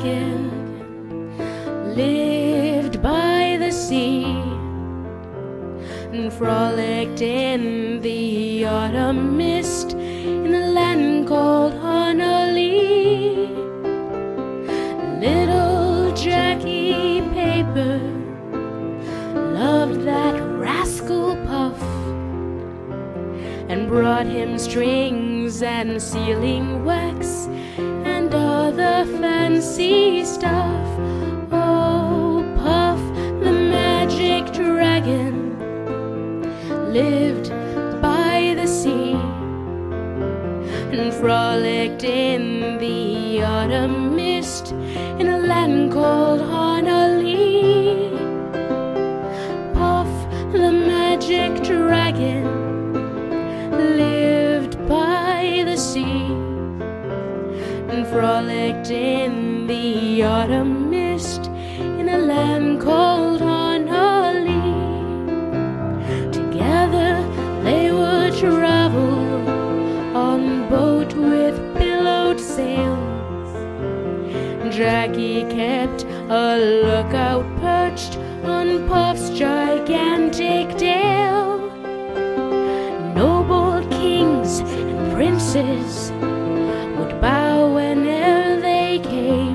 dragon lived by the sea and frolicked in the autumn mist in the land called Honolulu. Little Jackie Paper loved that rascal Puff and brought him strings and sealing wax and other fancy stuff. Oh, Puff the magic dragon lived by the sea and frolicked in the autumn mist in a land called Honolulu. Puff the magic dragon lived by the sea and frolicked in the autumn mist in a land called Honolulu. Together they would travel on boat with billowed sails. Jackie kept a lookout perched on Puff's gigantic tail. Noble kings and princes would bow whenever they came.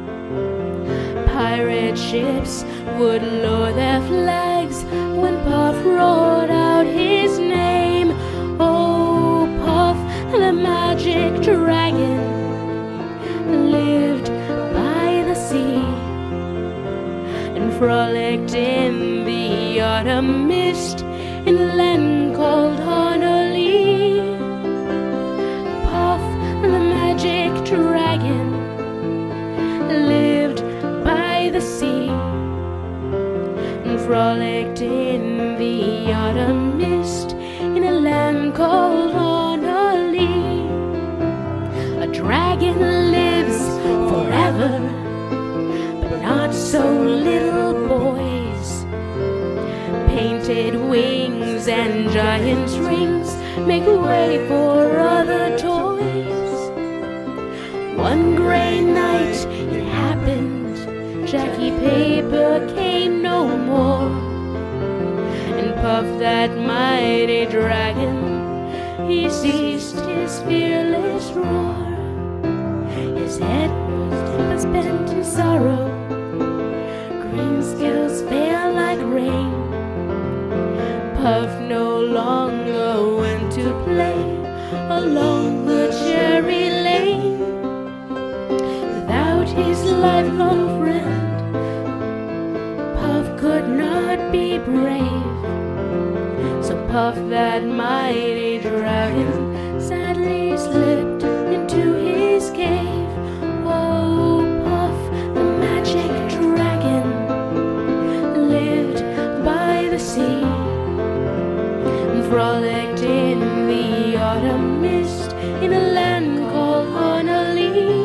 Pirate ships would lower their flags when Puff roared out his name. Oh, Puff the magic dragon lived by the sea and frolicked in the autumn mist in a land called Honolulu. Puff the magic dragon lived by the sea and frolicked in the autumn mist in a land called Honolulu. A dragon lives forever, but not so little boys. Painted wings and giant's rings make way for other toys. One gray night it happened, Jackie Paper came no more, and Puff that mighty dragon, he ceased his fearless roar. His head was bent in sorrow, green scales fell like rain. Puff no longer went to play along the cherry lane. Without his lifelong friend, Puff could not be brave. So Puff that mighty dragon sadly slipped into his cave. Oh, Puff the magic dragon lived by the sea and frolicked in the autumn mist in a land called Honolulu.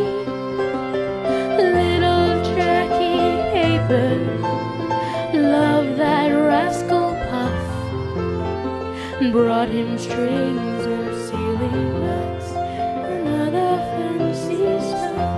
Little Jackie Paper loved that rascal Puff and brought him strings and sealing wax and other fancy stuff.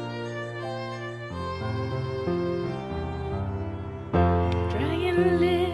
Dragon lives